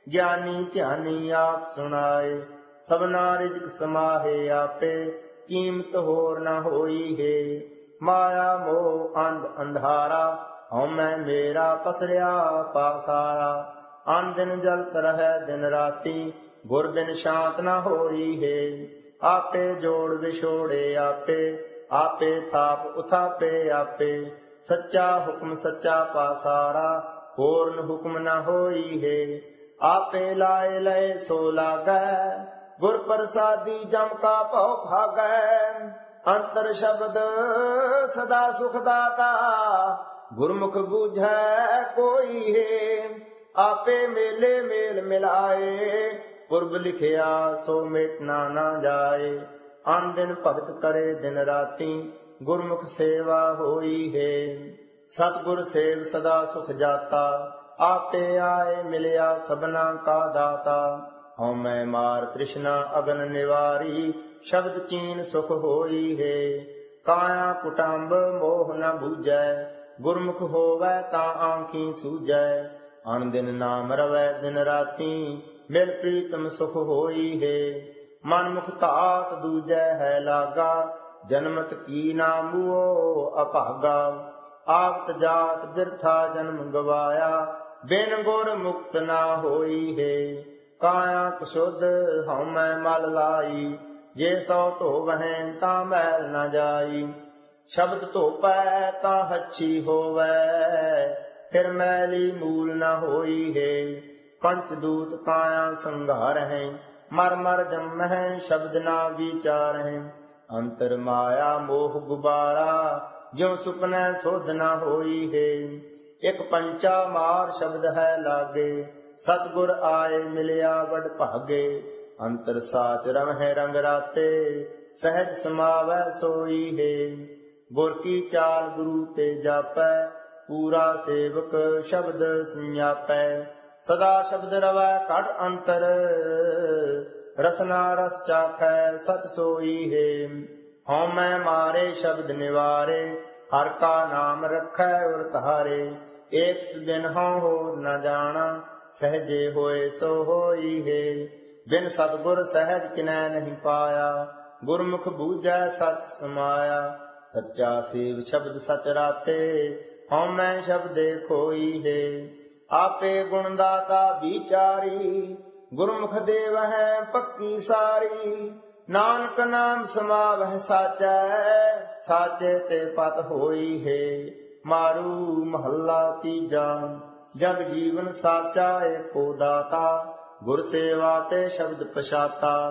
ਗਿਆਨੀ ਧਿਆਨੀ ਆਪ ਸੁਣਾਏ। ਸਭਨਾ ਰਿਜਕ ਸਮਾਹੇ ਆਪੇ, ਕੀਮਤ ਹੋਰ ਨਾ ਹੋਈ ਹੈ। ਮਾਇਆ ਮੋਹ ਅੰਧ ਅੰਧਾਰਾ, ਹਉਮੈ ਮੇਰਾ ਪਸਰਿਆ ਪਾਸਾਰਾ। ਅਨ ਦਿਨ ਜਲਤ ਰਹੈ ਦਿਨ ਰਾਤੀ, ਗੁਰ ਬਿਨ ਸ਼ਾਂਤ ਨਾ ਹੋਈ ਹੈ। ਆਪੇ ਜੋੜ ਵਿਛੋੜੇ ਆਪੇ, ਆਪੇ ਥਾਪ ਉਥਾਪੇ ਆਪੇ। ਸੱਚਾ ਹੁਕਮ ਸੱਚਾ ਪਾਸਾਰਾ, ਹੋਰਨ ਹੁਕਮ ਨਾ ਹੋਈ ਹੈ। ਆਪੇ ਲਾਏ ਲਏ ਸੋ ਲਾਗੈ, ਗੁਰ ਪ੍ਰਸਾਦੀ ਜਮ ਕਾ ਭਉ ਭਾਗੈ। ਅੰਤਰ ਸ਼ਬਦ ਸਦਾ ਸੁਖ ਦਾਤਾ, ਗੁਰਮੁਖ ਬੂਝੈ ਕੋਈ ਹੈ। ਆਪੇ ਮੇਲੇ ਮੇਲ ਮਿਲਾਏ, ਪੁਰਬ ਲਿਖਿਆ ਸੋ ਮਿਟਣਾ ਨਾ ਜਾਏ। ਅਨ ਦਿਨ ਭਗਤ ਕਰੇ ਦਿਨ ਰਾਤੀ, ਗੁਰਮੁਖ ਸੇਵਾ ਹੋਈ ਹੈ। ਸਤਿਗੁਰ ਸੇਵ ਸਦਾ ਸੁਖ ਜਾਤਾ, ਆਪੇ ਆਏ ਮਿਲਿਆ ਸਭਨਾ ਕਾ ਦਾਤਾ। ਹਉਮੈ ਮਾਰ ਤ੍ਰਿਸ਼ਨਾ ਅਗਨ ਨਿਵਾਰੀ, ਸ਼ਬਦ ਚੀਨ ਸੁਖ ਹੋਈ ਹੈ। ਕਾਇਆ ਕੁਟੰਬ ਮੋਹ ਨ ਬੂਝੈ, ਗੁਰਮੁਖ ਹੋਵੈ ਤਾਂ ਆਂਖੀ ਸੂਝੈ। ਅਨ ਦਿਨ ਨਾਮ ਰਵੈ ਦਿਨ ਰਾਤੀ, ਮਿਲ ਪ੍ਰੀਤਮ ਸੁਖ ਹੋਈ ਹੈ। ਮਨ ਮੁਖ ਧਾਤ ਦੂਜੈ ਹੈ ਲਾਗਾ, ਜਨਮਤ ਕੀ ਨਾ ਮੂਓ ਅਭਾਗਾ। ਆਵਤ ਜਾਤ ਬਿਰਥਾ ਜਨਮ ਗਵਾਇਆ, ਬਿਨ ਗੁਰ ਮੁਕਤ ਨਾ ਹੋਈ ਹੈ। ਕਾਇਆ ਕੁਸ਼ੁੱਧ ਹਉਮੈ ਮਲ ਲਾਈ, ਜੇ ਸੋ ਧੋਵਹਿ ਤਾਂ ਮੈਲ ਨ ਜਾਈ। ਸ਼ਬਦ ਧੋਪੈ ਤਾਂ ਹੱਛੀ ਹੋਵੈ, ਫਿਰ ਮੈਲੀ ਮੂਲ ਨ ਹੋਈ ਹੈ। ਪੰਚ ਦੂਤ ਕਾਇਆ ਸੰਘਾਰਹਿ, ਮਰ ਮਰ ਜੰਮਹਿ ਸ਼ਬਦ ਨਾ ਵਿਚਾਰਹਿ। ਅੰਤਰ ਮਾਇਆ ਮੋਹ ਗੁਬਾਰਾ, ਜਿਉ ਸੁਪਨੈ ਸੁਧ ਨ ਹੋਈ ਹੈ। ਇਕ ਪੰਚਾ ਮਾਰ ਸ਼ਬਦ ਹੈ ਲਾਗੇ, ਸਤਿਗੁਰ ਆਏ ਮਿਲਿਆ ਵਡ ਭਾਗੇ। ਅੰਤਰ ਸਾਚ ਰਮਹਿ ਰੰਗ ਰਾਤੇ, ਸਹਿਜ ਸਮਾਵੈ ਸੋਈ ਹੈ। ਗੁਰ ਕੀ ਚਾਲ ਗੁਰੂ ਤੇ ਜਾਪੈ, ਪੂਰਾ ਸੇਵਕ ਸ਼ਬਦ ਸੰਜਾਪੈ। ਸਦਾ ਸ਼ਬਦ ਰਵੈ ਘਟ ਅੰਤਰ, ਰਸਨਾ ਰਸ ਚਾਖੈ ਸਚ ਸੋਈ ਹੈ। ਹਉਮੈ ਮਾਰੇ ਸ਼ਬਦ ਨਿਵਾਰੇ, ਹਰ ਕਾ ਨਾਮ ਰਖੈ ਉਰ ਧਾਰੇ। ਏਕ ਬਿਨ ਹਉ ਹੋਰ ਨ ਜਾਣਾ, ਸਹਜੇ ਹੋਏ ਸੋ ਹੋਈ ਹੈ। ਬਿਨ ਸਤਿਗੁਰ ਸਹਿਜ ਕਿਨੈ ਨਹੀਂ ਪਾਇਆ, ਗੁਰਮੁਖ ਬੂਝੈ ਸਚ ਸਮਾਇਆ। ਸੱਚਾ ਸੇਵ ਸ਼ਬਦ ਸਚ ਰਾਤੇ, ਹਉਮੈ ਸ਼ਬਦੇ ਖੋਈ ਹੈ। ਆਪੇ ਗੁਣ ਦਾਤਾ ਵਿਚਾਰੀ, ਗੁਰਮੁਖ ਦੇਵਹਿ ਪੱਕੀ ਸਾਰੀ। ਨਾਨਕ ਨਾਮ ਸਮਾਵਹਿ ਸਾਚੈ, ਸਾਚੇ ਤੇ ਪਤ ਹੋਈ ਹੈ। ਮਾਰੂ ਮਹੱਲਾ ਤੀਜਾ। ਜਗ ਜੀਵਨ ਸਾਚਾ ਏਕੋ ਦਾਤਾ, ਗੁਰ ਸੇਵਾ ਤੇ ਸ਼ਬਦ ਪਛਾਤਾ।